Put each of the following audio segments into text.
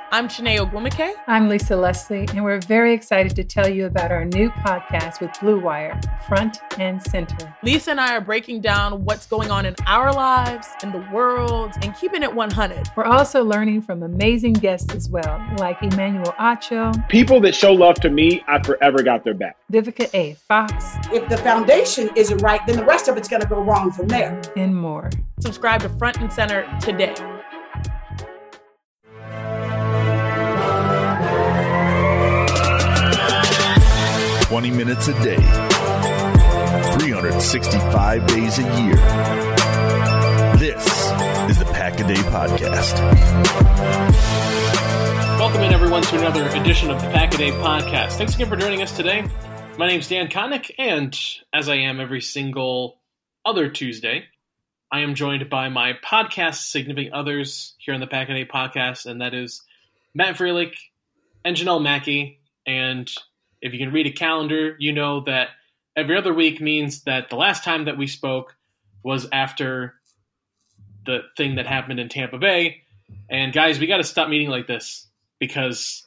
I'm Shanae Ogwumike. I'm Lisa Leslie, and we're very excited to tell you about our new podcast with Blue Wire, Front and Center. Lisa and I are breaking down what's going on in our lives, in the world, and keeping it 100. We're also learning from amazing guests as well, like Emmanuel Acho. People that show love to me, I forever got their back. Vivica A. Fox. If the foundation isn't right, then the rest of it's going to go wrong from there. And more. Subscribe to Front and Center today. "20 minutes a day, 365 days a year." This is the Pack-A-Day Podcast. Welcome in, everyone, to another edition of the Pack-A-Day Podcast. Thanks again for joining us today. My name's Dan Connick, and as I am every single other Tuesday, I am joined by my podcast significant others here on the Pack-A-Day Podcast, and that is Matt Frelich and Janelle Mackey. And if you can read a calendar, you know that every other week means that the last time that we spoke was after the thing that happened in Tampa Bay. And guys, we got to stop meeting like this, because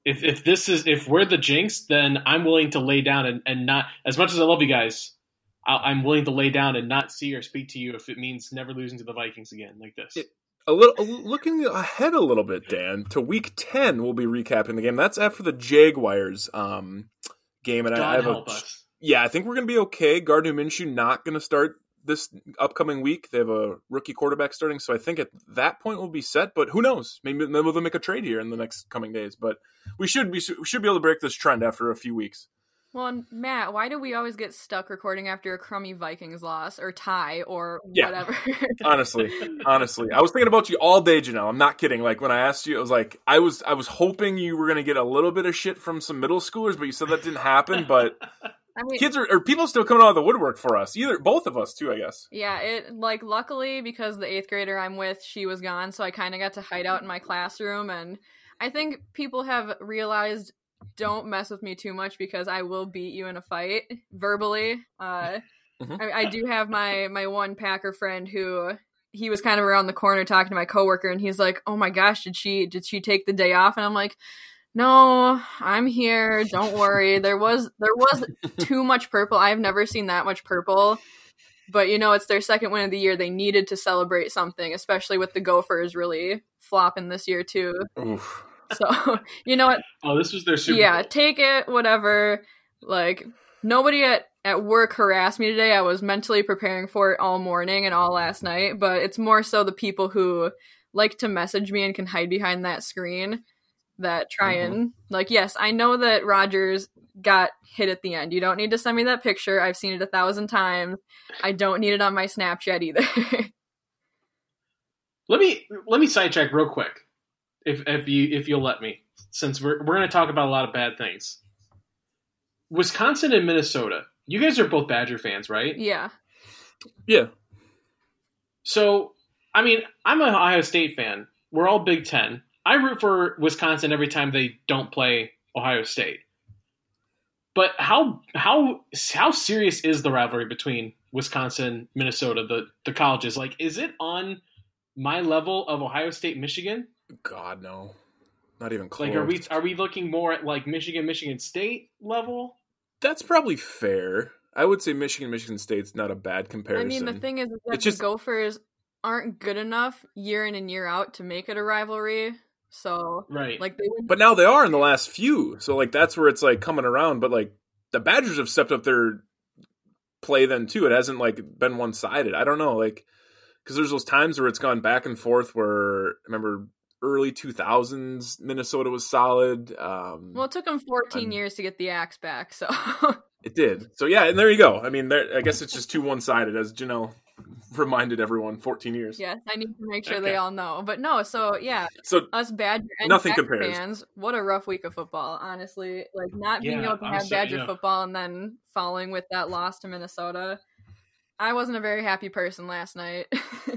if we're the jinx, then I'm willing to lay down and not, as much as I love you guys, I'm willing to lay down and not see or speak to you if it means never losing to the Vikings again like this. Looking ahead a little bit, Dan, to Week 10, we'll be recapping the game. That's after the Jaguars game, and I think we're going to be okay. Gardner Minshew not going to start this upcoming week. They have a rookie quarterback starting, so I think at that point we'll be set. But who knows? Maybe they'll make a trade here in the next coming days. But we should be able to break this trend after a few weeks. Well, Matt, why do we always get stuck recording after a crummy Vikings loss or tie or whatever? Honestly. I was thinking about you all day, Janelle. I'm not kidding. Like, when I asked you, I was like, I was hoping you were going to get a little bit of shit from some middle schoolers, but you said that didn't happen. But I mean, kids or people still coming out of the woodwork for us. Both of us too, I guess. Yeah, luckily, because the 8th grader I'm with, she was gone, so I kind of got to hide out in my classroom, and I think people have realized, don't mess with me too much because I will beat you in a fight verbally. I do have my one Packer friend who, he was kind of around the corner talking to my coworker, and he's like, "Oh my gosh, did she take the day off?" And I'm like, "No, I'm here. Don't worry." There was too much purple. I've never seen that much purple. But it's their second win of the year. They needed to celebrate something, especially with the Gophers really flopping this year too. Oof. So, you know what? Oh, this was their Super Bowl. Yeah, take it, whatever. Like, nobody at work harassed me today. I was mentally preparing for it all morning and all last night, but it's more so the people who like to message me and can hide behind that screen that try and, like, yes, I know that Rodgers got hit at the end. You don't need to send me that picture. I've seen it 1,000 times. I don't need it on my Snapchat either. Let me sidetrack real quick. If you'll let me, since we're going to talk about a lot of bad things. Wisconsin and Minnesota. You guys are both Badger fans, right? Yeah. Yeah. So, I mean, I'm an Ohio State fan. We're all Big Ten. I root for Wisconsin every time they don't play Ohio State. But how serious is the rivalry between Wisconsin, Minnesota, the colleges? Like, is it on my level of Ohio State, Michigan? God, no. Not even close. Like, are we looking more at like Michigan State level? That's probably fair. I would say Michigan State's not a bad comparison. I mean, the thing is that the Gophers aren't good enough year in and year out to make it a rivalry. So, right. Like, but now they are in the last few. So, like, that's where it's like coming around. But like, the Badgers have stepped up their play then too. It hasn't like been one sided. I don't know, like, because there's those times where it's gone back and forth. Where I remember early 2000s, Minnesota was solid. Well, it took them 14 years to get the Axe back, so it did. So yeah, and there you go. I mean, I guess it's just too one-sided, as Janelle reminded everyone. 14 years. Yes, I need to make sure they all know. But no, so yeah. So us Badger and nothing Pack compares. Fans, what a rough week of football, honestly. Like, not being able to have Badger football and then following with that loss to Minnesota. I wasn't a very happy person last night.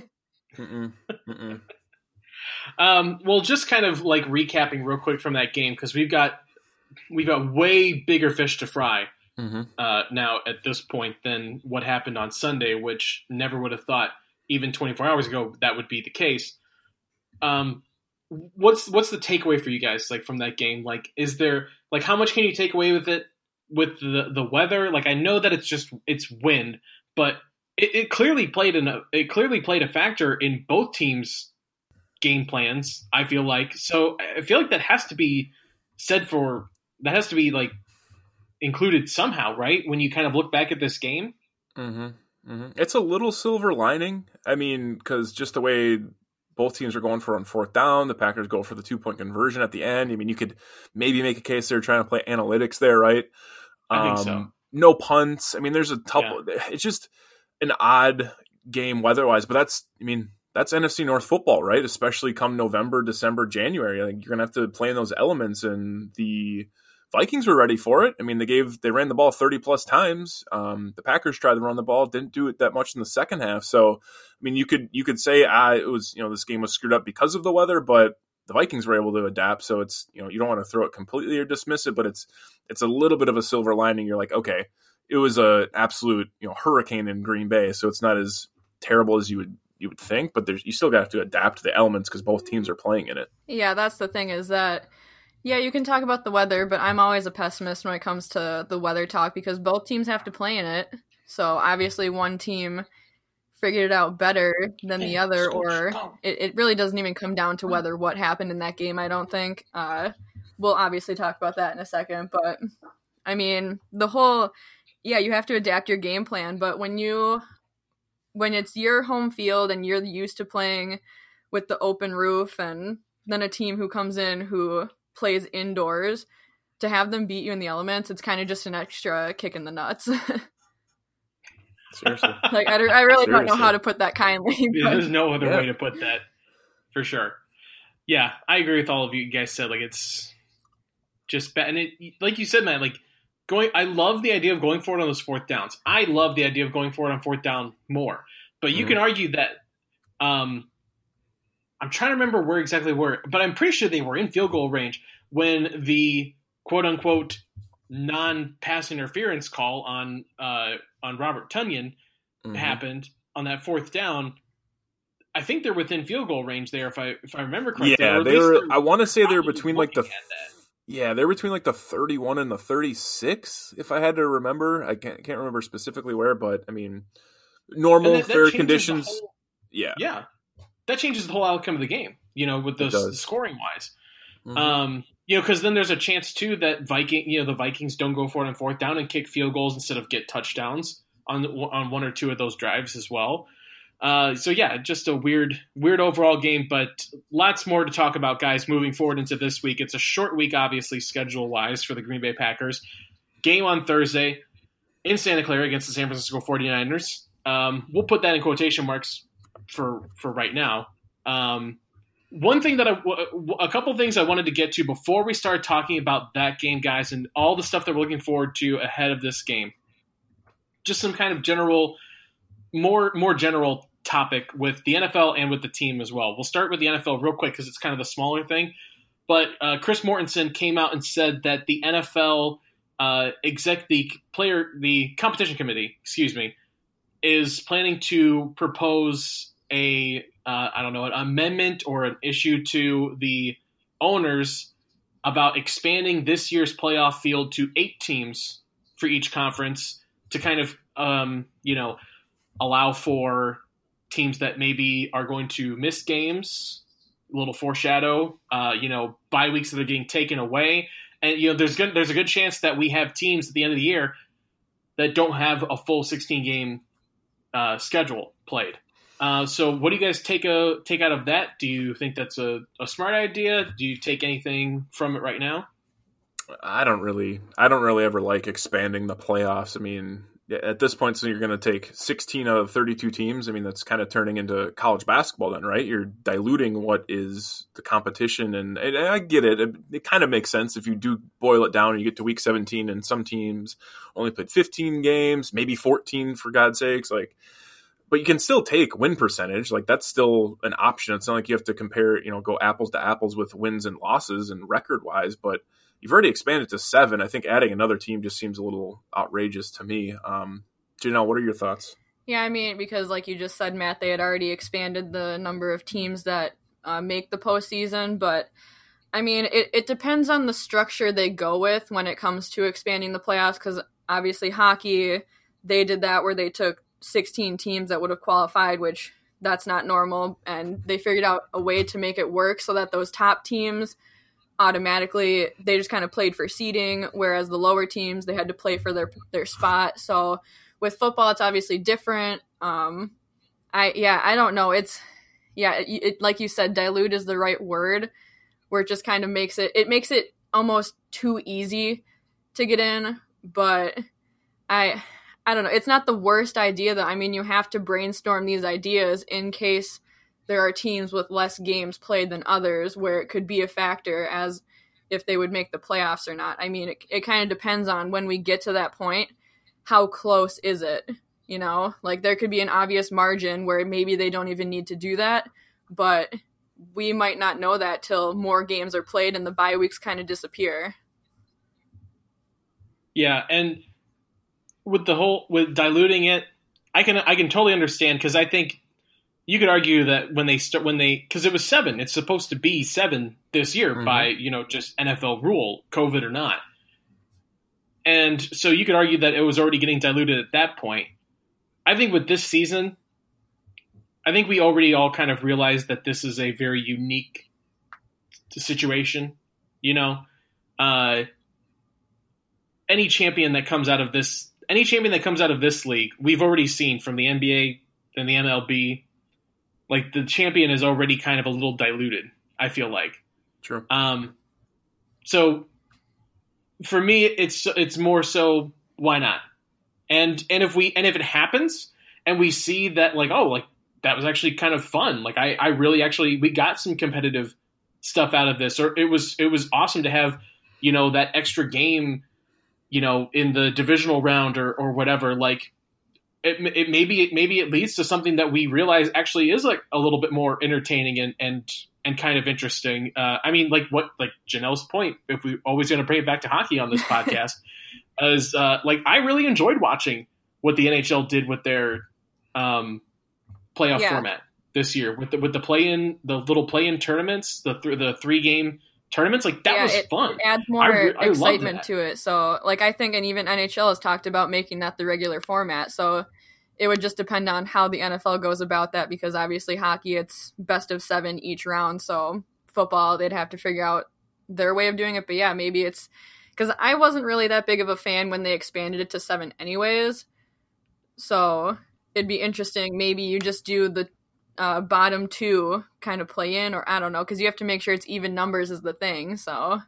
Well, just kind of like recapping real quick from that game, because we've got way bigger fish to fry now at this point than what happened on Sunday, which never would have thought even 24 hours ago that would be the case. what's the takeaway for you guys, like, from that game? Like, is there, like, how much can you take away with it, with the weather? Like, I know that it's wind, but it clearly played a factor in both teams' game plans, I feel like. So I feel like that has to be like included somehow, right? When you kind of look back at this game. Mm-hmm. Mm-hmm. It's a little silver lining. I mean, because just the way both teams are going for on fourth down, the Packers go for the 2-point conversion at the end. I mean, you could maybe make a case they're trying to play analytics there, right? I think so. No punts. I mean, there's a couple. Yeah. It's just an odd game weather-wise, but that's NFC North football, right? Especially come November, December, January. I think you're going to have to play in those elements, and the Vikings were ready for it. I mean, they ran the ball 30-plus times. The Packers tried to run the ball, didn't do it that much in the second half. So, I mean, you could say it was, this game was screwed up because of the weather, but the Vikings were able to adapt. So it's, you don't want to throw it completely or dismiss it, but it's a little bit of a silver lining. You're like, okay, it was a absolute, hurricane in Green Bay, so it's not as terrible as you would think, but you still got to adapt to the elements because both teams are playing in it. Yeah, that's the thing, is that, yeah, you can talk about the weather, but I'm always a pessimist when it comes to the weather talk because both teams have to play in it. So obviously one team figured it out better than the other, or it really doesn't even come down to whether what happened in that game, I don't think. We'll obviously talk about that in a second, but I mean, you have to adapt your game plan, but when it's your home field and you're used to playing with the open roof, and then a team who comes in who plays indoors, to have them beat you in the elements, it's kind of just an extra kick in the nuts. Seriously. Like, I really don't know how to put that kindly. Yeah, there's no other way to put that, for sure. Yeah, I agree with all of you guys said. Like, it's just bad. And like you said, Matt, like, I love the idea of going for it on those fourth downs. I love the idea of going for it on fourth down more. But you can argue that I'm trying to remember where exactly were, but I'm pretty sure they were in field goal range when the quote-unquote non-pass interference call on Robert Tonyan happened on that fourth down. I think they're within field goal range there, if I remember correctly. Yeah, they were. I want to say they're between like they're between like the 31 and the 36, if I had to remember. I can't remember specifically where, but I mean, normal fair conditions. Yeah, that changes the whole outcome of the game. With the scoring wise. Mm-hmm. Because then there's a chance too that the Vikings don't go for it on fourth down and kick field goals instead of get touchdowns on one or two of those drives as well. So yeah, just a weird overall game, but lots more to talk about, guys, moving forward into this week. It's a short week, obviously, schedule-wise for the Green Bay Packers. Game on Thursday in Santa Clara against the San Francisco 49ers. We'll put that in quotation marks for right now. One thing a couple things I wanted to get to before we start talking about that game, guys, and all the stuff that we're looking forward to ahead of this game. Just some kind of general, more general topic with the NFL and with the team as well. We'll start with the NFL real quick because it's kind of the smaller thing. But Chris Mortensen came out and said that the NFL the competition committee, is planning to propose an amendment or an issue to the owners about expanding this year's playoff field to 8 teams for each conference to kind of, allow for teams that maybe are going to miss games, a little foreshadow, bye weeks that are getting taken away. And, there's a good chance that we have teams at the end of the year that don't have a full 16-game schedule played. So what do you guys take out of that? Do you think that's a smart idea? Do you take anything from it right now? I don't really ever like expanding the playoffs. I mean, at this point, so you're going to take 16 out of 32 teams. I mean, that's kind of turning into college basketball then, right? You're diluting what is the competition. And I get it. It kind of makes sense if you do boil it down and you get to week 17 and some teams only played 15 games, maybe 14 for God's sakes. But you can still take win percentage. That's still an option. It's not like you have to compare, go apples to apples with wins and losses and record wise, but you've already expanded to 7. I think adding another team just seems a little outrageous to me. Janelle, what are your thoughts? Yeah, I mean, because like you just said, Matt, they had already expanded the number of teams that make the postseason, but I mean, it depends on the structure they go with when it comes to expanding the playoffs, because obviously hockey, they did that where they took 16 teams that would have qualified, which that's not normal, and they figured out a way to make it work so that those top teams automatically, they just kind of played for seeding, whereas the lower teams, they had to play for their spot. So with football, it's obviously different. I don't know. It's like you said, dilute is the right word, where it just kind of makes it almost too easy to get in. But I don't know. It's not the worst idea, though. I mean, you have to brainstorm these ideas in case there are teams with less games played than others, where it could be a factor as if they would make the playoffs or not. I mean, it kind of depends on when we get to that point, how close is it? You know, like there could be an obvious margin where maybe they don't even need to do that, but we might not know that till more games are played and the bye weeks kind of disappear. Yeah, and with diluting it, I can totally understand, because I think you could argue that because it was 7, it's supposed to be 7 this year by, just NFL rule, COVID or not. And so you could argue that it was already getting diluted at that point. I think with this season, I think we already all kind of realized that this is a very unique situation. Any champion that comes out of this league, we've already seen from the NBA and the MLB, like the champion is already kind of a little diluted, I feel like. True. So for me, it's more so, why not? And if it happens and we see that that was actually kind of fun. Like I really we got some competitive stuff out of this, or it was awesome to have, that extra game, in the divisional round or whatever. Like maybe it leads to something that we realize actually is like a little bit more entertaining and kind of interesting. I mean, like Janelle's point, if we always going to bring it back to hockey on this podcast, is I really enjoyed watching what the NHL did with their playoff format this year with the little play-in tournaments, the 3-game tournaments. Like that was fun. It adds more excitement to it. So I think, and even NHL has talked about making that the regular format. So it would just depend on how the NFL goes about that, because obviously hockey, it's best of 7 each round. So football, they'd have to figure out their way of doing it. But yeah, maybe it's because I wasn't really that big of a fan when they expanded it to 7 anyways. So it'd be interesting. Maybe you just do the bottom 2 kind of play in, or I don't know, because you have to make sure it's even numbers is the thing. So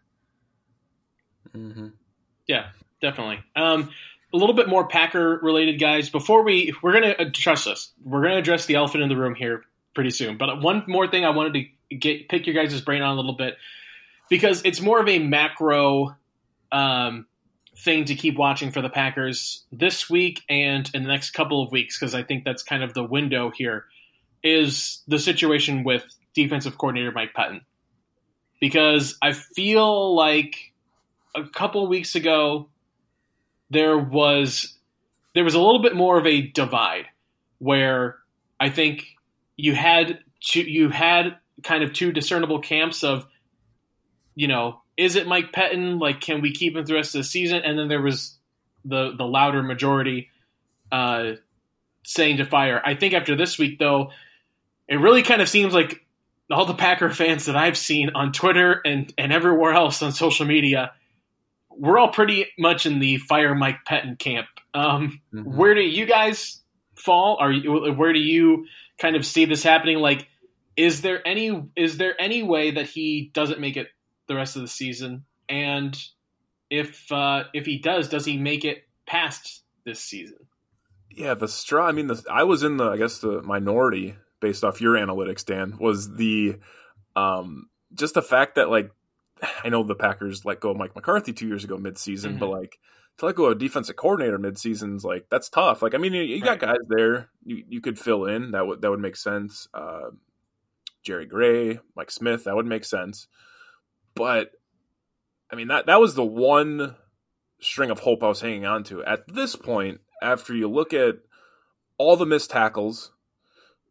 yeah, definitely. A little bit more Packer related, guys. Before we're gonna trust us, we're gonna address the elephant in the room here pretty soon. But one more thing I wanted to pick your guys' brain on a little bit, because it's more of a macro thing to keep watching for the Packers this week and in the next couple of weeks, because I think that's kind of the window here, is the situation with defensive coordinator Mike Pettine. Because I feel like a couple of weeks ago, there was a little bit more of a divide, where I think you had kind of 2 discernible camps of, is it Mike Pettine? Like, can we keep him through the rest of the season? And then there was the louder majority saying to fire. I think after this week, though, it really kind of seems like all the Packer fans that I've seen on Twitter and everywhere else on social media, we're all pretty much in the fire Mike Pettine camp. Where do you guys fall? Where do you kind of see this happening? Like, is there any way that he doesn't make it the rest of the season? And if he does he make it past this season? Yeah, the straw. I mean, I was in the minority based off your analytics, Dan, was the just the fact that, like, I know the Packers let go of Mike McCarthy 2 years ago mid-season, but like to let go of a defensive coordinator mid-season is like, that's tough. Like, I mean, you got guys there you could fill in that would make sense. Jerry Gray, Mike Smith, that would make sense. But I mean, that was the one string of hope I was hanging on to at this point. After you look at all the missed tackles,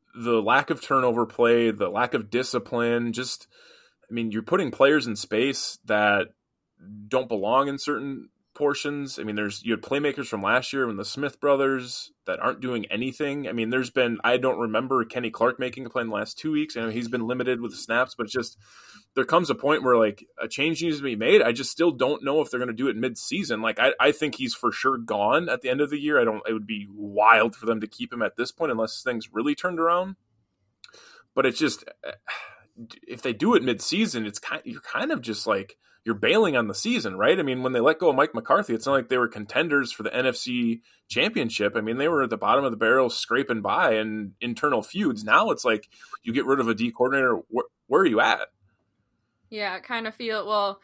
the lack of turnover play, the lack of discipline, you're putting players in space that don't belong in certain portions. You had playmakers from last year and the Smith brothers that aren't doing anything. I don't remember Kenny Clark making a play in the last 2 weeks. I know he's been limited with the snaps, but there comes a point where like a change needs to be made. I just still don't know if they're going to do it mid-season. Like I think he's for sure gone at the end of the year. It would be wild for them to keep him at this point unless things really turned around. But it's just, if they do it mid-season, you're kind of just like, you're bailing on the season, right? When they let go of Mike McCarthy, it's not like they were contenders for the NFC championship. They were at the bottom of the barrel scraping by in internal feuds. Now it's like you get rid of a D coordinator. Where are you at? Yeah, it kind of feels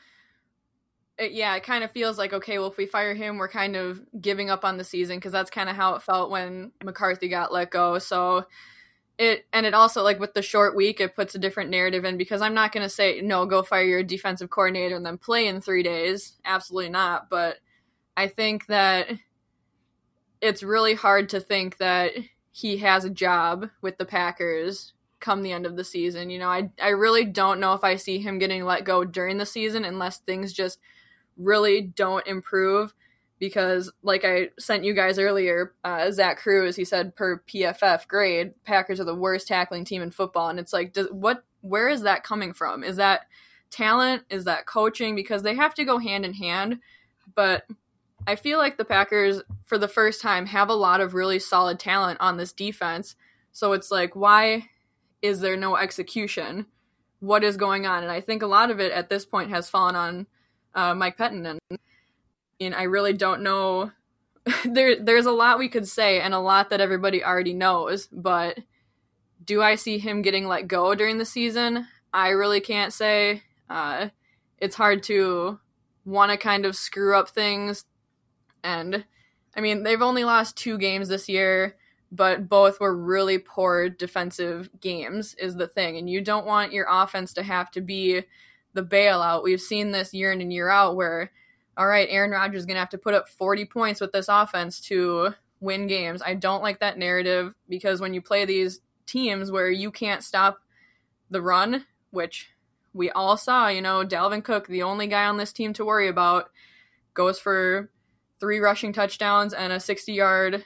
like, okay, well, if we fire him, we're kind of giving up on the season, because that's kind of how it felt when McCarthy got let go. So it also, like, with the short week, it puts a different narrative in, because I'm not going to say, no, go fire your defensive coordinator and then play in 3 days. Absolutely not. But I think that it's really hard to think that he has a job with the Packers come the end of the season. I really don't know if I see him getting let go during the season unless things just really don't improve. Because, like I sent you guys earlier, Zach Cruz, he said per PFF grade, Packers are the worst tackling team in football. And it's like, where is that coming from? Is that talent? Is that coaching? Because they have to go hand in hand. But I feel like the Packers, for the first time, have a lot of really solid talent on this defense. So it's like, why is there no execution? What is going on? And I think a lot of it at this point has fallen on Mike Pettine. And I really don't know. There's a lot we could say and a lot that everybody already knows, but do I see him getting let go during the season? I really can't say. It's hard to want to kind of screw up things. And, they've only lost 2 games this year, but both were really poor defensive games is the thing. And you don't want your offense to have to be the bailout. We've seen this year in and year out where, all right, Aaron Rodgers is going to have to put up 40 points with this offense to win games. I don't like that narrative, because when you play these teams where you can't stop the run, which we all saw, Dalvin Cook, the only guy on this team to worry about, goes for 3 rushing touchdowns and a 60-yard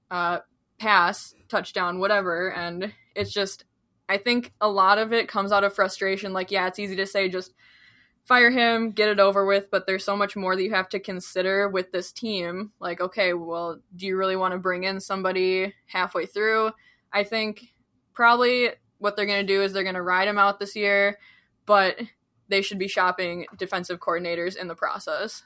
pass touchdown, whatever. And it's just, I think a lot of it comes out of frustration. Like, yeah, it's easy to say just fire him, get it over with, but there's so much more that you have to consider with this team. Like, okay, well, do you really want to bring in somebody halfway through? I think probably what they're going to do is they're going to ride him out this year, but they should be shopping defensive coordinators in the process.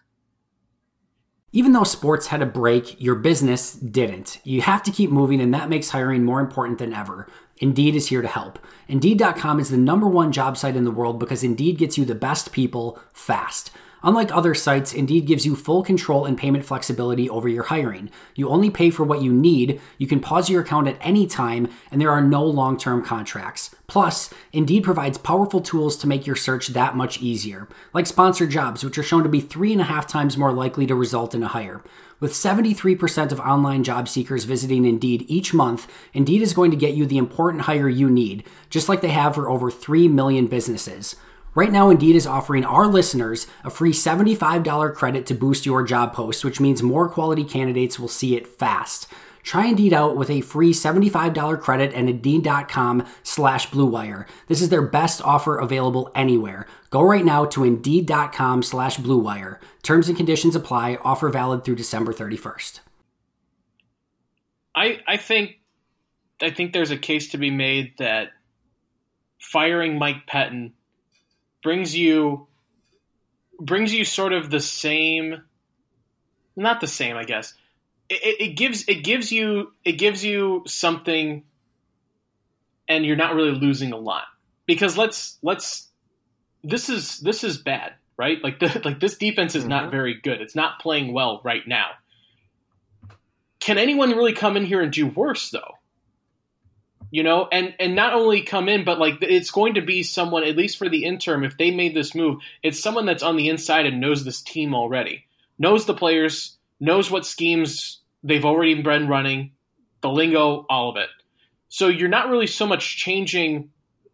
Even though sports had a break, your business didn't. You have to keep moving, and that makes hiring more important than ever. Indeed is here to help. Indeed.com is the #1 job site in the world because Indeed gets you the best people fast. Unlike other sites, Indeed gives you full control and payment flexibility over your hiring. You only pay for what you need, you can pause your account at any time, and there are no long-term contracts. Plus, Indeed provides powerful tools to make your search that much easier, like sponsored jobs, which are shown to be 3.5 times more likely to result in a hire. With 73% of online job seekers visiting Indeed each month, Indeed is going to get you the important hire you need, just like they have for over 3 million businesses. Right now, Indeed is offering our listeners a free $75 credit to boost your job post, which means more quality candidates will see it fast. Try Indeed out with a free $75 credit at Indeed.com/Blue Wire. This is their best offer available anywhere. Go right now to Indeed.com/Blue Wire. Terms and conditions apply. Offer valid through December 31st. I think there's a case to be made that firing Mike Pettine brings you sort of the same, not the same, I guess. It gives you something, and you're not really losing a lot, because this is bad, right? Like this defense is not very good. It's not playing well right now. Can anyone really come in here and do worse though? And not only come in, but like it's going to be someone, at least for the interim, if they made this move, it's someone that's on the inside and knows this team already, knows the players, knows what schemes they've already been running, the lingo, all of it. So you're not really changing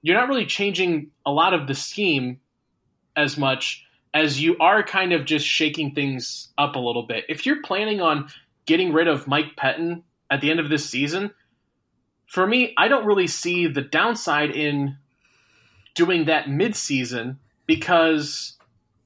a lot of the scheme as much as you are kind of just shaking things up a little bit. If you're planning on getting rid of Mike Pettine at the end of this season, for me, I don't really see the downside in doing that mid-season, because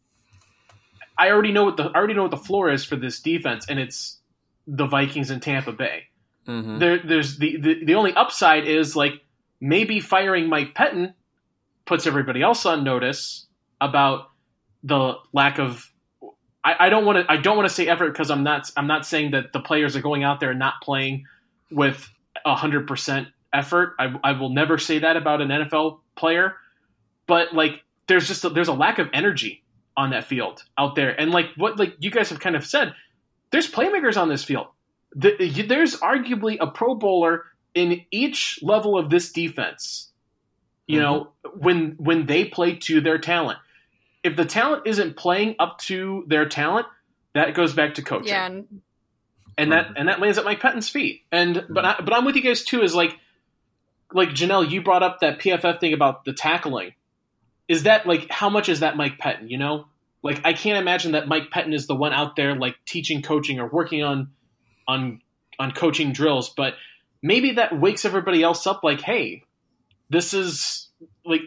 I already know what the floor is for this defense, and it's the Vikings and Tampa Bay. Mm-hmm. There's the only upside is like maybe firing Mike Pettine puts everybody else on notice about the lack of. I don't want to say effort, because I'm not saying that the players are going out there and not playing with 100% effort. I will never say that about an NFL player, but like there's a lack of energy on that field out there, and like you guys have kind of said, there's playmakers on this field. There's arguably a Pro Bowler in each level of this defense. You know, when they play to their talent. If the talent isn't playing up to their talent, that goes back to coaching. Yeah. And that lands at Mike Pettine's feet. But I'm with you guys too. Is like Janelle, you brought up that PFF thing about the tackling. Is that like, how much is that Mike Pettine? You know, like I can't imagine that Mike Pettine is the one out there like teaching coaching or working on coaching drills. But maybe that wakes everybody else up. Like, hey, this is like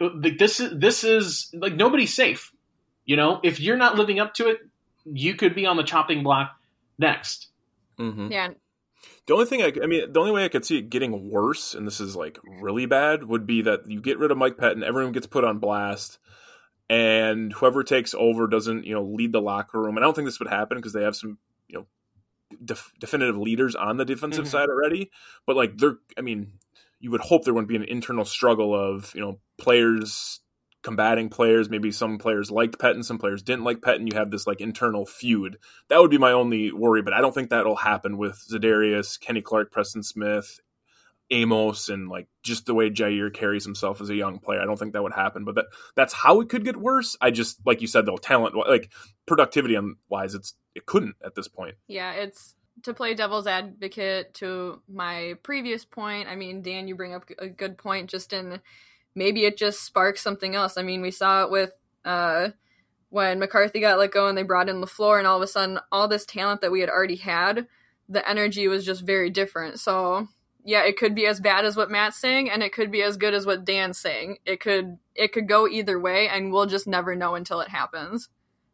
nobody's safe. You know, if you're not living up to it, you could be on the chopping block next. Mm-hmm. Yeah. The only way I could see it getting worse, and this is like really bad, would be that you get rid of Mike Pettine, everyone gets put on blast, and whoever takes over doesn't, lead the locker room. And I don't think this would happen because they have some, definitive leaders on the defensive side already. But like you would hope there wouldn't be an internal struggle of, players combating players. Maybe some players liked Pettine, some players didn't like Pettine. You have this like internal feud. That would be my only worry, but I don't think that'll happen with Za'Darius, Kenny Clark, Preston Smith, Amos, and like just the way Jair carries himself as a young player. I don't think that would happen, but that's how it could get worse. I just, like you said though, talent, like productivity wise, it couldn't at this point. Yeah, it's to play devil's advocate to my previous point. I mean, Dan, you bring up a good point just in maybe it just sparks something else. I mean, we saw it with when McCarthy got let go and they brought in LaFleur, and all of a sudden all this talent that we had already had, the energy was just very different. So yeah, it could be as bad as what Matt's saying, and it could be as good as what Dan's saying. It could go either way, and we'll just never know until it happens.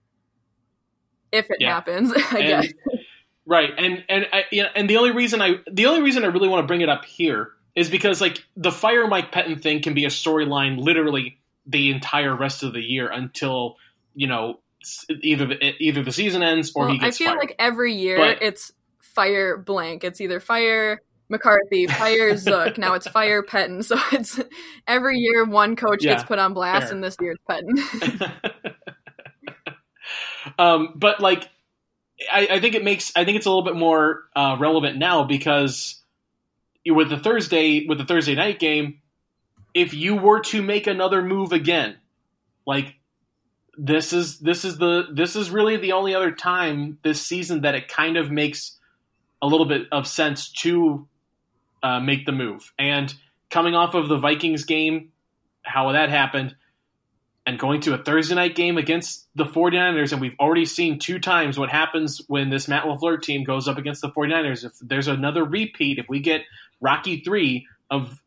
If it happens, I guess. Right. And the only reason I really want to bring it up here is because like the fire Mike Pettine thing can be a storyline literally the entire rest of the year until, either the season ends or he gets fired. I feel like every year it's fire blank. It's either fire McCarthy, fire Zook. Now it's fire Pettine. So it's every year one coach gets put on blast, and this year it's Pettine. But like, I think it's a little bit more relevant now because with the Thursday night game, if you were to make another move again, like this is really the only other time this season that it kind of makes a little bit of sense to make the move. And coming off of the Vikings game, how that happened, and going to a Thursday night game against the 49ers, and we've already seen 2 times what happens when this Matt LaFleur team goes up against the 49ers. If there's another repeat, if we get Rocky 3 of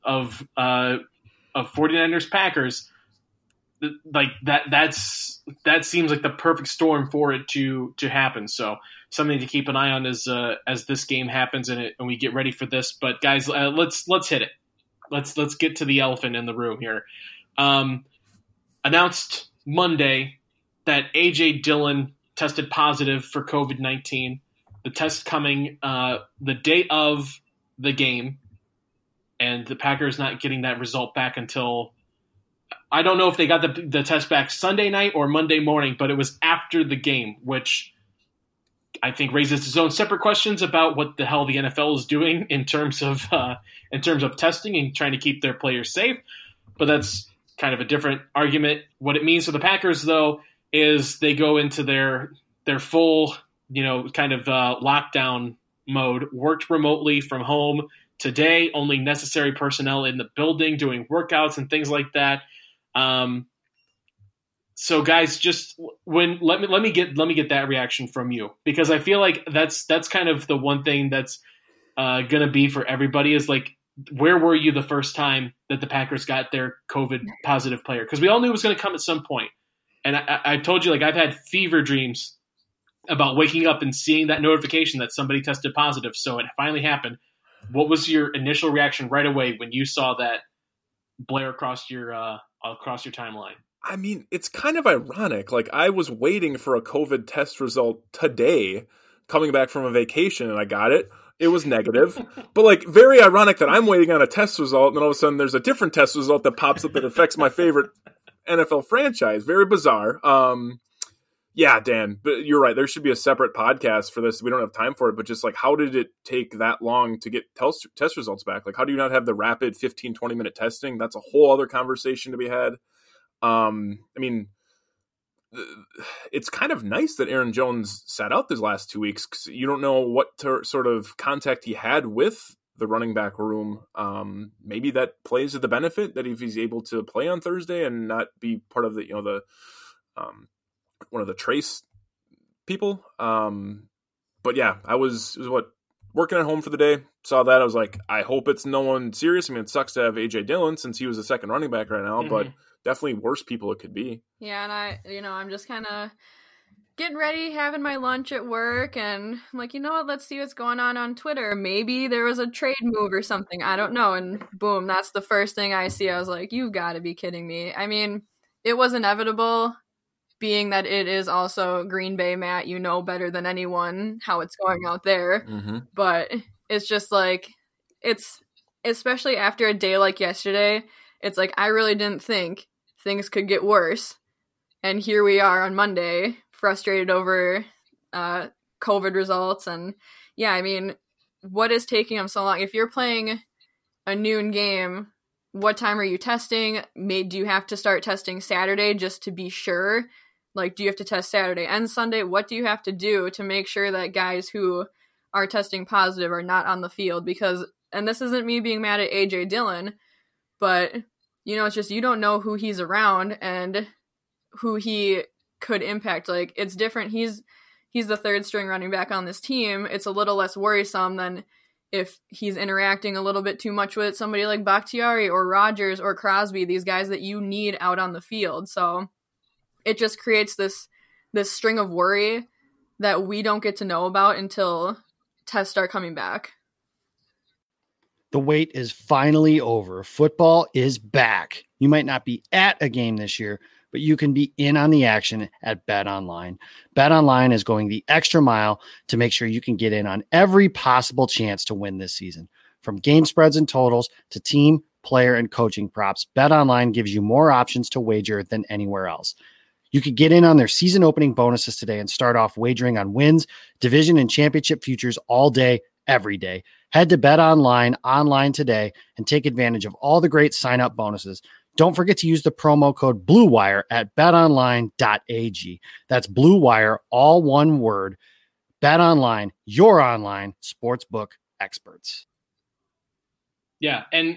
49ers Packers, like that seems like the perfect storm for it to happen. So something to keep an eye on as this game happens and we get ready for this. But guys, let's hit it. Let's get to the elephant in the room here. Announced Monday that A.J. Dillon tested positive for COVID-19. The test coming the day of the game, and the Packers not getting that result back until I don't know if they got the test back Sunday night or Monday morning, but it was after the game, which I think raises its own separate questions about what the hell the NFL is doing in terms of testing and trying to keep their players safe. But that's kind of a different argument. What it means for the Packers, though, is they go into their full, kind of lockdown mode, worked remotely from home today, only necessary personnel in the building doing workouts and things like that. So guys, just let me get that reaction from you, because I feel like that's kind of the one thing that's going to be for everybody is like, where were you the first time that the Packers got their COVID positive player? Because we all knew it was going to come at some point. And I've told you, like, I've had fever dreams about waking up and seeing that notification that somebody tested positive. So it finally happened. What was your initial reaction right away when you saw that blare across your timeline? I mean, it's kind of ironic. Like, I was waiting for a COVID test result today, coming back from a vacation, and I got it. It was negative. But, like, very ironic that I'm waiting on a test result, and then all of a sudden there's a different test result that pops up that affects my favorite NFL franchise. Very bizarre. Yeah, Dan, but you're right. There should be a separate podcast for this. We don't have time for it, but just, like, how did it take that long to get test results back? Like, how do you not have the rapid 15, 20-minute testing? That's a whole other conversation to be had. I mean, it's kind of nice that Aaron Jones sat out these last 2 weeks, because you don't know what sort of contact he had with the running back room. Maybe that plays to the benefit that if he's able to play on Thursday and not be part of the one of the trace people. But yeah, I was working at home for the day, saw that. I was like, I hope it's no one serious. I mean, it sucks to have AJ Dillon since he was the second running back right now, but definitely worse people it could be. Yeah, and I'm just kind of getting ready, having my lunch at work, and I'm like, you know what, let's see what's going on Twitter. Maybe there was a trade move or something. I don't know. And boom, that's the first thing I see. I was like, you got to be kidding me. I mean, it was inevitable, being that it is also Green Bay, Matt. You know better than anyone how it's going out there. But it's just like, it's especially after a day like yesterday, it's like, I really didn't think things could get worse. And here we are on Monday, frustrated over COVID results. And yeah, I mean, what is taking them so long? If you're playing a noon game, what time are you testing? Do you have to start testing Saturday just to be sure? Like, do you have to test Saturday and Sunday? What do you have to do to make sure that guys who are testing positive are not on the field? Because, and this isn't me being mad at AJ Dillon, but, it's just, you don't know who he's around and who he could impact. Like, it's different. He's the third string running back on this team. It's a little less worrisome than if he's interacting a little bit too much with somebody like Bakhtiari or Rodgers or Crosby, these guys that you need out on the field. So it just creates this string of worry that we don't get to know about until tests start coming back. The wait is finally over. Football is back. You might not be at a game this year, but you can be in on the action at BetOnline. BetOnline is going the extra mile to make sure you can get in on every possible chance to win this season. From game spreads and totals to team, player, and coaching props, BetOnline gives you more options to wager than anywhere else. You could get in on their season opening bonuses today and start off wagering on wins, division, and championship futures all day, every day. Head to BetOnline online today and take advantage of all the great sign-up bonuses. Don't forget to use the promo code BlueWire at betonline.ag. That's BlueWire, all one word. BetOnline, your online sportsbook experts. Yeah, and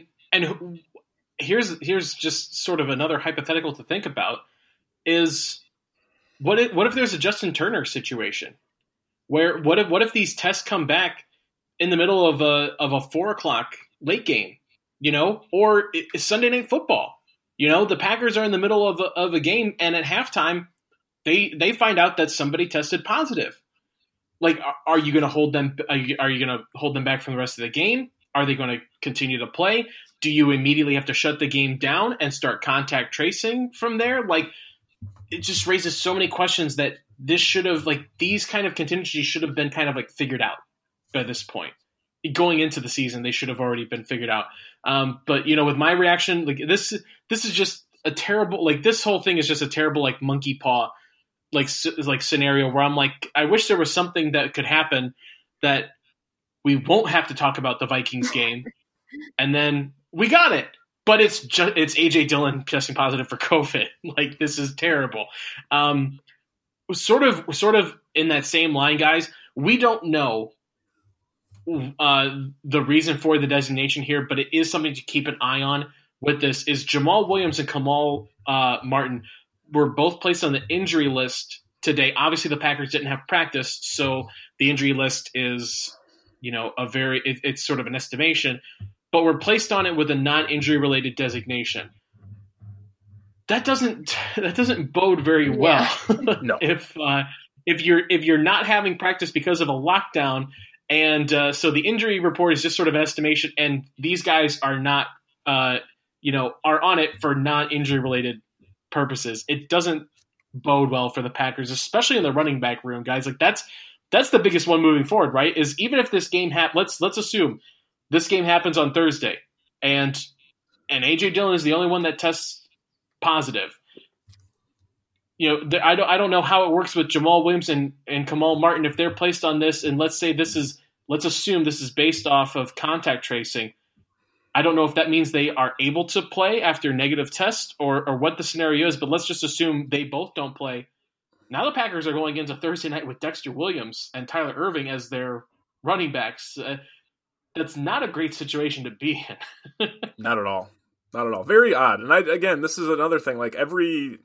here's just sort of another hypothetical to think about is what if there's a Justin Turner situation where what if these tests come back in the middle of a 4:00 late game, or it's Sunday Night Football. The Packers are in the middle of a game, and at halftime, they find out that somebody tested positive. Like, are you going to hold them? Are you going to hold them back from the rest of the game? Are they going to continue to play? Do you immediately have to shut the game down and start contact tracing from there? Like, it just raises so many questions that these kind of contingencies should have been kind of like figured out by this point. Going into the season, they should have already been figured out. But with my reaction, like this is just a terrible, like this whole thing is just a terrible, like monkey paw, like scenario where I'm like, I wish there was something that could happen that we won't have to talk about the Vikings game. And then we got it, but it's AJ Dillon testing positive for COVID. Like, this is terrible. Sort of in that same line, guys, we don't know the reason for the designation here, but it is something to keep an eye on with this, is Jamal Williams and Kamal Martin were both placed on the injury list today. Obviously, the Packers didn't have practice, so the injury list is, it's sort of an estimation, but we're placed on it with a non-injury related designation. That doesn't bode very well. No. If you're not having practice because of a lockdown, and so the injury report is just sort of an estimation, and these guys are not are on it for non-injury related purposes, it doesn't bode well for the Packers, especially in the running back room, guys. Like that's the biggest one moving forward, right? Is even if this game let's assume this game happens on Thursday, and AJ Dillon is the only one that tests positive. I don't know how it works with Jamal Williams and Kamal Martin if they're placed on this, and let's assume this is based off of contact tracing. I don't know if that means they are able to play after negative tests or what the scenario is, but let's just assume they both don't play. Now the Packers are going into Thursday night with Dexter Williams and Tyler Irving as their running backs. That's not a great situation to be in. Not at all. Not at all. Very odd. And this is another thing. Like every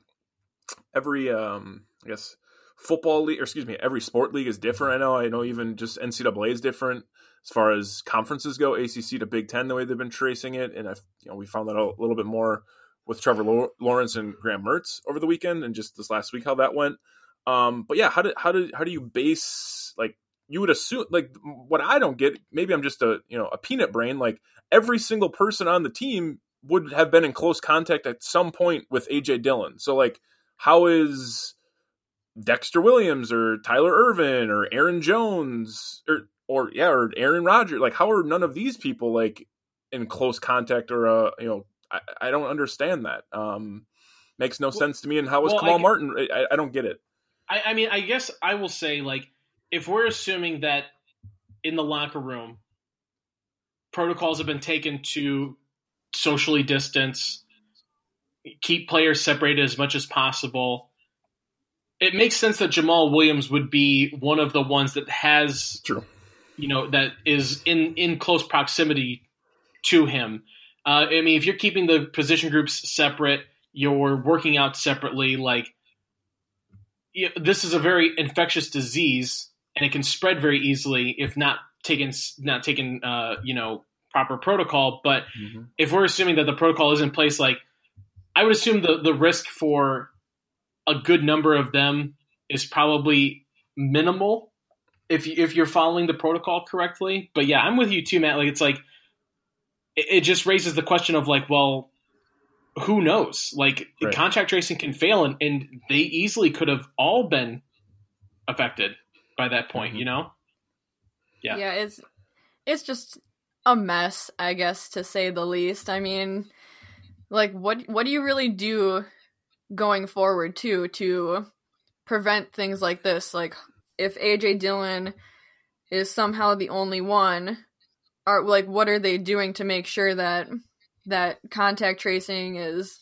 I guess football league, every sport league is different. I know even just NCAA is different as far as conferences go, ACC to Big Ten, the way they've been tracing it. And we found that a little bit more with Trevor Lawrence and Graham Mertz over the weekend and just this last week, how that went. But yeah, how do you base, like, you would assume, like, what I don't get, maybe I'm just a peanut brain, like every single person on the team would have been in close contact at some point with AJ Dillon. So like, how is Dexter Williams or Tyler Irvin or Aaron Jones or Aaron Rodgers, like how are none of these people like in close contact or I don't understand that. Makes no sense to me. And how is Kamal Martin? I don't get it. I mean, I guess I will say, like, if we're assuming that in the locker room protocols have been taken to socially distance, keep players separated as much as possible, it makes sense that Jamal Williams would be one of the ones that has, that is in close proximity to him. I mean, if you're keeping the position groups separate, you're working out separately, like, this is a very infectious disease and it can spread very easily if not taken proper protocol. But if we're assuming that the protocol is in place, like, I would assume the risk for a good number of them is probably minimal if you're following the protocol correctly. But yeah, I'm with you too, Matt. Like, it's like, it just raises the question of like, well, who knows? Like, right. Contact tracing can fail, and they easily could have all been affected by that point, Yeah. Yeah, it's just a mess, I guess, to say the least. I mean, like, what do you really do going forward to prevent things like this? Like, if AJ Dillon is somehow the only one, what are they doing to make sure that contact tracing is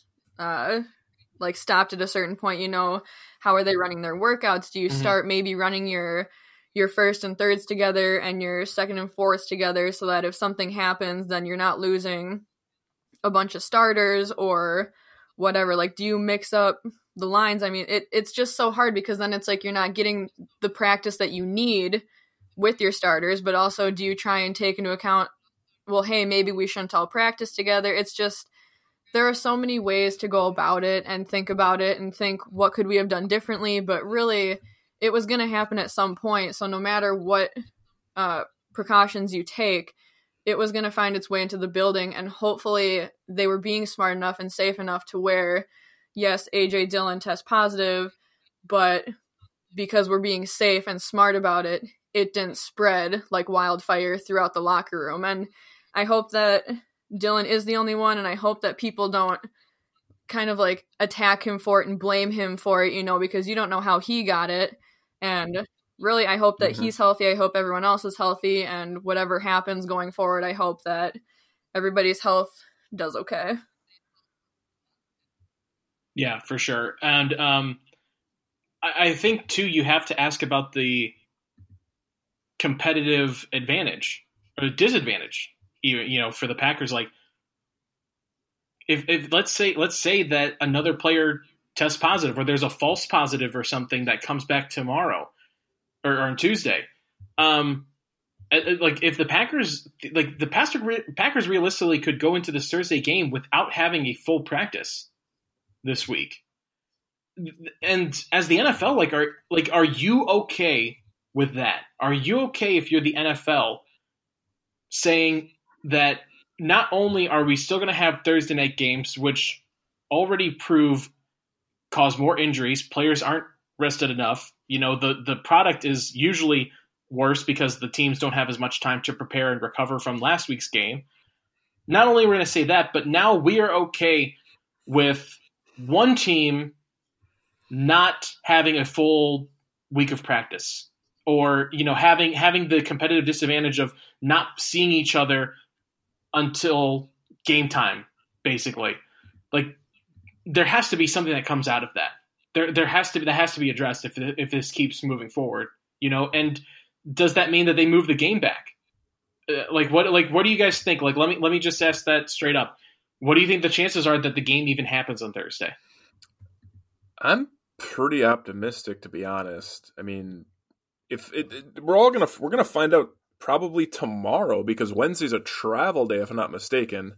stopped at a certain point? How are they running their workouts? Do you start maybe running your first and thirds together and your second and fourths together so that if something happens, then you're not losing a bunch of starters or whatever? Like, do you mix up the lines? I mean, it's just so hard because then it's like you're not getting the practice that you need with your starters, but also do you try and take into account, well, hey, maybe we shouldn't all practice together? It's just, there are so many ways to go about it and think about it and think, what could we have done differently? But really, it was going to happen at some point. So no matter what precautions you take, it was going to find its way into the building. And hopefully they were being smart enough and safe enough to where, yes, AJ Dillon tests positive, but because we're being safe and smart about it, it didn't spread like wildfire throughout the locker room. And I hope that Dillon is the only one, and I hope that people don't kind of like attack him for it and blame him for it, because you don't know how he got it. And really, I hope that he's healthy. I hope everyone else is healthy, and whatever happens going forward, I hope that everybody's health does okay. Yeah, for sure. And I think too, you have to ask about the competitive advantage a disadvantage, even, for the Packers. Like, if let's say that another player tests positive, or there's a false positive or something that comes back tomorrow or on Tuesday, like if the Packers realistically could go into this Thursday game without having a full practice this week. And as the NFL, are you okay with that? Are you okay if you're the NFL saying that not only are we still going to have Thursday night games, which already cause more injuries, players aren't rested enough. The product is usually worse because the teams don't have as much time to prepare and recover from last week's game. Not only are we going to say that, but now we are okay with one team not having a full week of practice, or having the competitive disadvantage of not seeing each other until game time, basically. Like, there has to be something that comes out of that. That has to be addressed if this keeps moving forward. And does that mean that they move the game back? What do you guys think? Like, let me just ask that straight up. What do you think the chances are that the game even happens on Thursday? I'm pretty optimistic, to be honest. I mean, we're gonna find out probably tomorrow, because Wednesday's a travel day, if I'm not mistaken.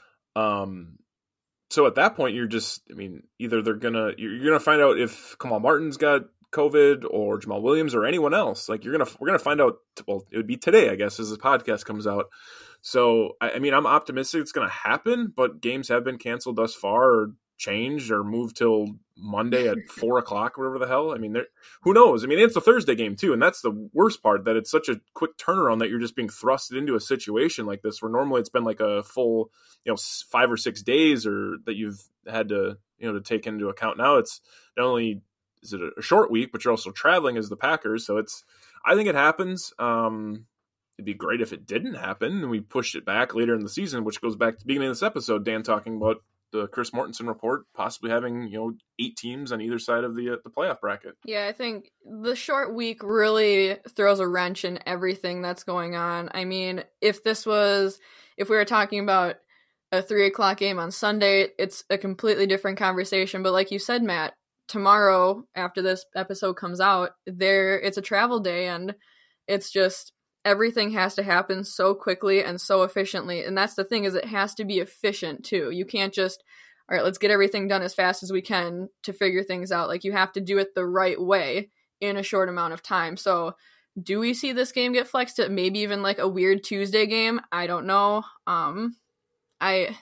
So at that point, either you're gonna find out if Kamal Martin's got COVID or Jamal Williams or anyone else. Like, we're gonna find out. Well, it would be today, I guess, as the podcast comes out. So I'm optimistic it's gonna happen, but games have been canceled thus far, or changed, or moved till Monday at 4:00, whatever the hell. I mean, who knows? I mean, it's a Thursday game too, and that's the worst part, that it's such a quick turnaround that you're just being thrusted into a situation like this, where normally it's been like a full, 5 or 6 days, or that you've had to, to take into account. Now it's not only is it a short week, but you're also traveling as the Packers. So I think it happens. It'd be great if it didn't happen and we pushed it back later in the season, which goes back to the beginning of this episode, Dan talking about the Chris Mortensen report, possibly having 8 teams on either side of the playoff bracket. Yeah, I think the short week really throws a wrench in everything that's going on. I mean, if we were talking about a 3:00 game on Sunday, it's a completely different conversation. But like you said, Matt, tomorrow after this episode comes out, it's a travel day, and it's just everything has to happen so quickly and so efficiently. And that's the thing, is it has to be efficient too. You can't just, all right, let's get everything done as fast as we can to figure things out. Like, you have to do it the right way in a short amount of time. So do we see this game get flexed to maybe even like a weird Tuesday game? I don't know. I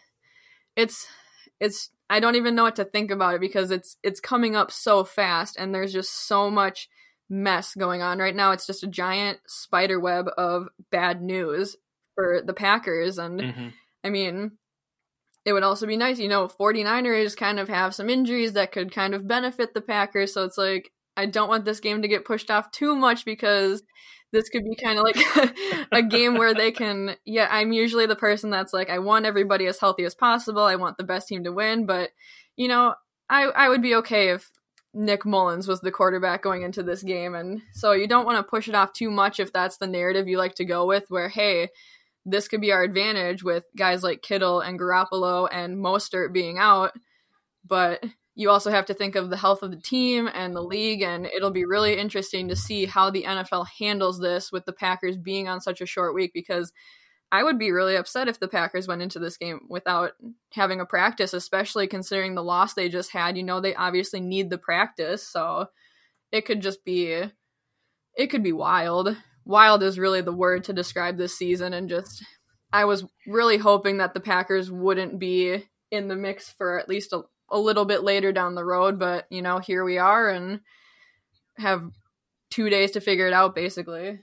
don't even know what to think about it, because it's coming up so fast, and there's just so much mess going on right now. It's just a giant spider web of bad news for the Packers. And I mean, it would also be nice, 49ers kind of have some injuries that could kind of benefit the Packers. So it's like, I don't want this game to get pushed off too much, because this could be kind of like a game where they can, I'm usually the person that's like, I want everybody as healthy as possible. I want the best team to win. But, I would be okay if Nick Mullins was the quarterback going into this game. And so you don't want to push it off too much if that's the narrative you like to go with, where, hey, this could be our advantage with guys like Kittle and Garoppolo and Mostert being out. But you also have to think of the health of the team and the league, and it'll be really interesting to see how the NFL handles this with the Packers being on such a short week, because I would be really upset if the Packers went into this game without having a practice, especially considering the loss they just had. They obviously need the practice, so it could be wild. Wild is really the word to describe this season, and I was really hoping that the Packers wouldn't be in the mix for at least a little bit later down the road, but here we are and have 2 days to figure it out, basically.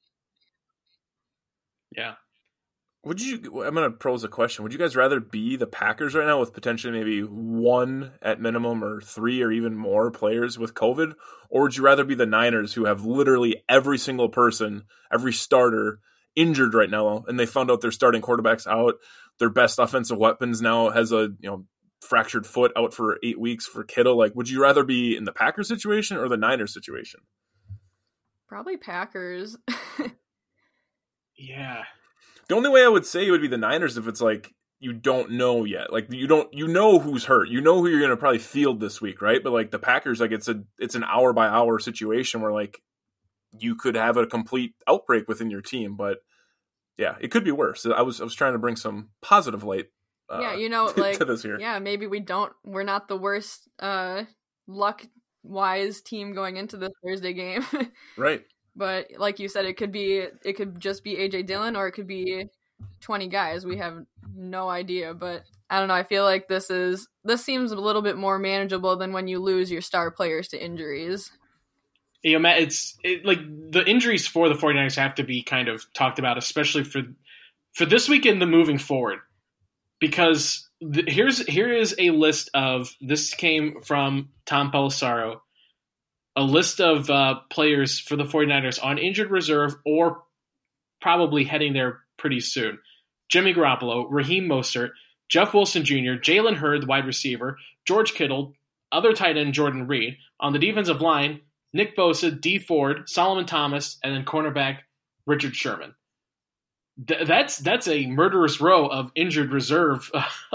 Yeah. I'm going to pose a question. Would you guys rather be the Packers right now with potentially maybe 1 at minimum, or 3 or even more players with COVID? Or would you rather be the Niners, who have literally every single person, every starter injured right now, and they found out their starting quarterback's out, their best offensive weapons now has a fractured foot, out for 8 weeks for Kittle? Like, would you rather be in the Packers situation or the Niners situation? Probably Packers. Yeah. The only way I would say it would be the Niners if it's like you don't know yet. Like you know who's hurt. You know who you're going to probably field this week, right? But like the Packers, like it's an hour by hour situation where like you could have a complete outbreak within your team. But yeah, it could be worse. I was trying to bring some positive light. To this here. Yeah, maybe we're not the worst luck wise team going into this Thursday game. Right. But like you said, it could just be AJ Dillon, or it could be 20 guys. We have no idea, but I don't know. I feel like this seems a little bit more manageable than when you lose your star players to injuries. Yeah, Matt, like the injuries for the 49ers have to be kind of talked about, especially for this weekend and moving forward, because here is a list of, this came from Tom Pelissaro, a list of players for the 49ers on injured reserve or probably heading there pretty soon. Jimmy Garoppolo, Raheem Mostert, Jeff Wilson Jr., Jalen Hurd, the wide receiver, George Kittle, other tight end Jordan Reed. On the defensive line, Nick Bosa, Dee Ford, Solomon Thomas, and then cornerback Richard Sherman. That's a murderous row of injured reserve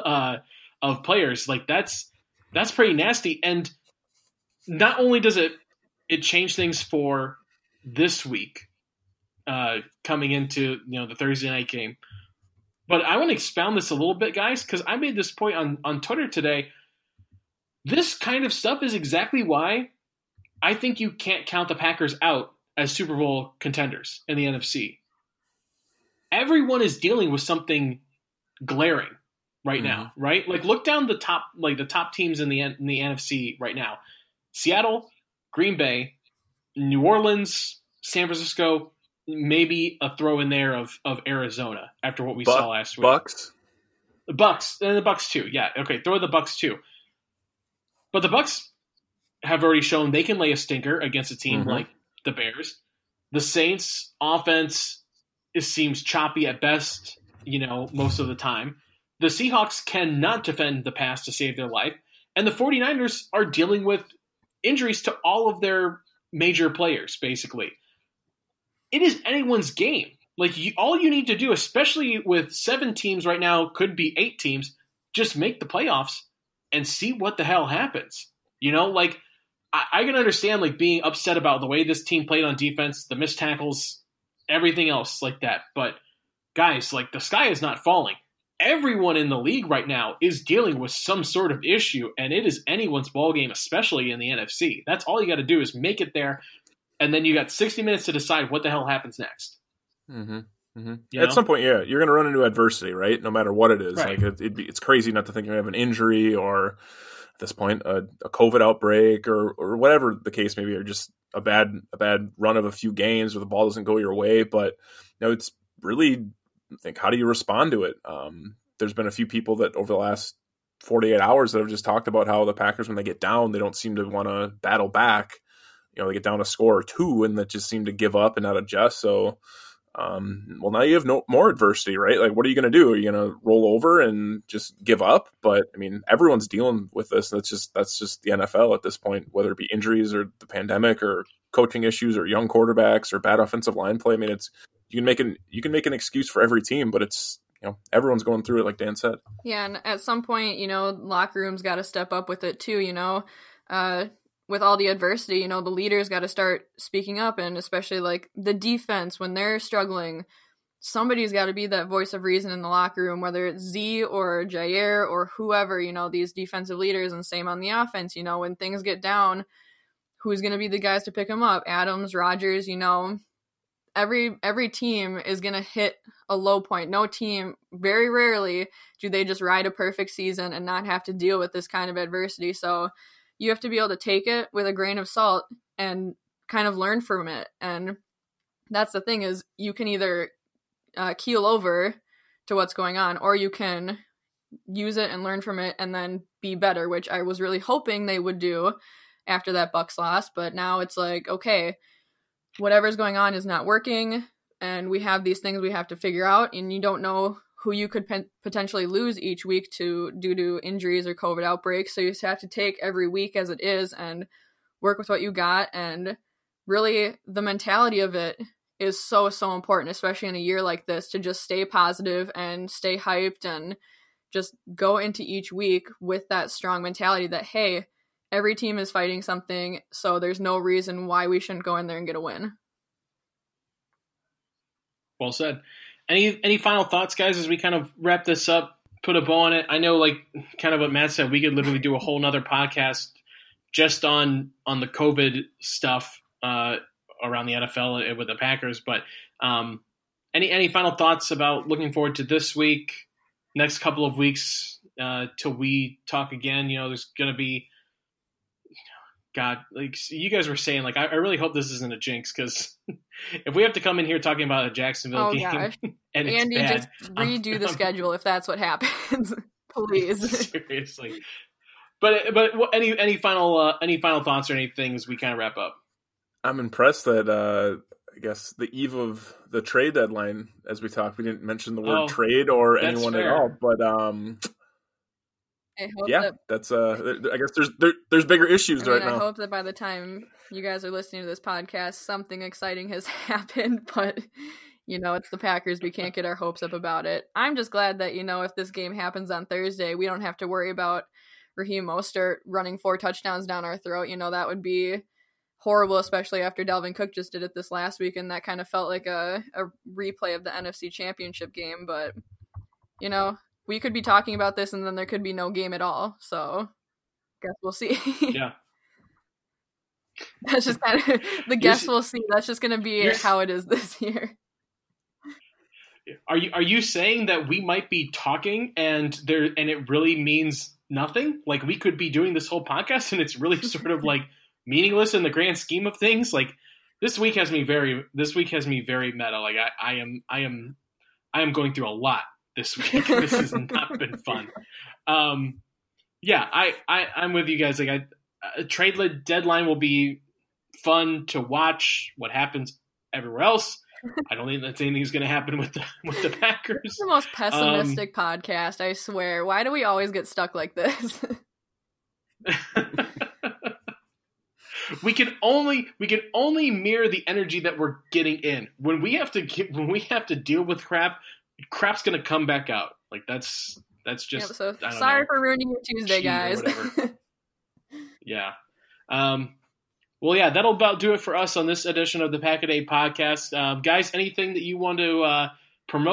of players. Like that's pretty nasty. And not only does it change things for this week, coming into the Thursday night game, but I want to expound this a little bit, guys, because I made this point on Twitter today. This kind of stuff is exactly why I think you can't count the Packers out as Super Bowl contenders in the NFC. Everyone is dealing with something glaring right now, right? Like look down the top teams in the NFC right now: Seattle, Green Bay, New Orleans, San Francisco, maybe a throw in there of Arizona after what we saw last week. The Bucks too. Yeah, okay, throw the Bucks too. But the Bucks have already shown they can lay a stinker against a team like the Bears. The Saints offense seems choppy at best, most of the time. The Seahawks cannot defend the pass to save their life. And the 49ers are dealing with injuries to all of their major players, basically. It is anyone's game. Like, all you need to do, especially with 7 teams right now, could be 8 teams, just make the playoffs and see what the hell happens. I can understand, like, being upset about the way this team played on defense, the missed tackles, everything else like that. But, guys, like, the sky is not falling. Everyone in the league right now is dealing with some sort of issue, and it is anyone's ballgame, especially in the NFC. That's all you got to do is make it there, and then you got 60 minutes to decide what the hell happens next. At some point, yeah, you're going to run into adversity, right? No matter what it is. Right. Like it's crazy not to think you have an injury or, at this point, a COVID outbreak or whatever the case may be, or just a bad run of a few games where the ball doesn't go your way. But it's really, I think, how do you respond to it? There's been a few people that over the last 48 hours that have just talked about how the Packers, when they get down, they don't seem to want to battle back. They get down a score or 2 and that just seem to give up and not adjust. So, now you have no more adversity, right? Like, what are you going to do? Are you going to roll over and just give up? But I mean, everyone's dealing with this. That's just the NFL at this point, whether it be injuries or the pandemic or coaching issues or young quarterbacks or bad offensive line play. I mean, you can make an excuse for every team, but it's, everyone's going through it, like Dan said. Yeah, and at some point, locker room's got to step up with it too. With all the adversity, the leaders got to start speaking up, and especially like the defense when they're struggling, somebody's got to be that voice of reason in the locker room, whether it's Z or Jair or whoever, these defensive leaders, and same on the offense, when things get down, who's going to be the guys to pick them up? Adams, Rodgers, every team is going to hit a low point. No team, very rarely do they just ride a perfect season and not have to deal with this kind of adversity. So you have to be able to take it with a grain of salt and kind of learn from it. And that's the thing, is you can either keel over to what's going on, or you can use it and learn from it and then be better, which I was really hoping they would do after that Bucs loss. But now it's like, okay, whatever's going on is not working, and we have these things we have to figure out, and you don't know who you could potentially lose each week due to injuries or COVID outbreaks. So you just have to take every week as it is and work with what you got. And really, the mentality of it is so important, especially in a year like this, to just stay positive and stay hyped and just go into each week with that strong mentality that, hey, every team is fighting something, so there's no reason why we shouldn't go in there and get a win. Well said. Any final thoughts, guys, as we kind of wrap this up, put a bow on it? I know, like kind of what Matt said, we could literally do a whole nother podcast just on the COVID stuff around the NFL with the Packers. But any final thoughts about looking forward to this week, next couple of weeks till we talk again? You know, there's going to be, God, like you guys were saying, like I really hope this isn't a jinx, because if we have to come in here talking about a Jacksonville game, gosh. and it's Andy, bad, just redo the schedule if that's what happens, please. Seriously. But any final thoughts or anything as we kind of wrap up? I'm impressed that I guess the eve of the trade deadline, as we talked, we didn't mention the word trade or anyone fair. at all. But I hope that's I guess there's bigger issues right now. I hope that by the time you guys are listening to this podcast, something exciting has happened. But you know, it's the Packers. We can't get our hopes up about it. I'm just glad that, you know, if this game happens on Thursday, we don't have to worry about Raheem Mostert running 4 touchdowns down our throat. You know, that would be horrible, especially after Dalvin Cook just did it this last week, and that kind of felt like a replay of the NFC Championship game. But, you know, we could be talking about this and then there could be no game at all. So, guess we'll see. Yeah. That's just kind of the guess we'll see. That's just going to be how it is this year. Are you saying that we might be talking and it really means nothing? Like we could be doing this whole podcast and it's really sort of like meaningless in the grand scheme of things? Like this week has me very meta. Like I am going through a lot this week. This has not been fun. Yeah, I'm with you guys. Like a trade deadline will be fun to watch. What happens everywhere else, I don't think that's anything's going to happen with the Packers. It's the most pessimistic podcast, I swear. Why do we always get stuck like this? We can only mirror the energy that we're getting in. When we have to deal with crap's going to come back out. Like that's just. Yeah, so sorry for ruining your Tuesday, guys. Yeah. Well, yeah, that'll about do it for us on this edition of the Pack-A-Day podcast. Guys, anything that you want to promote?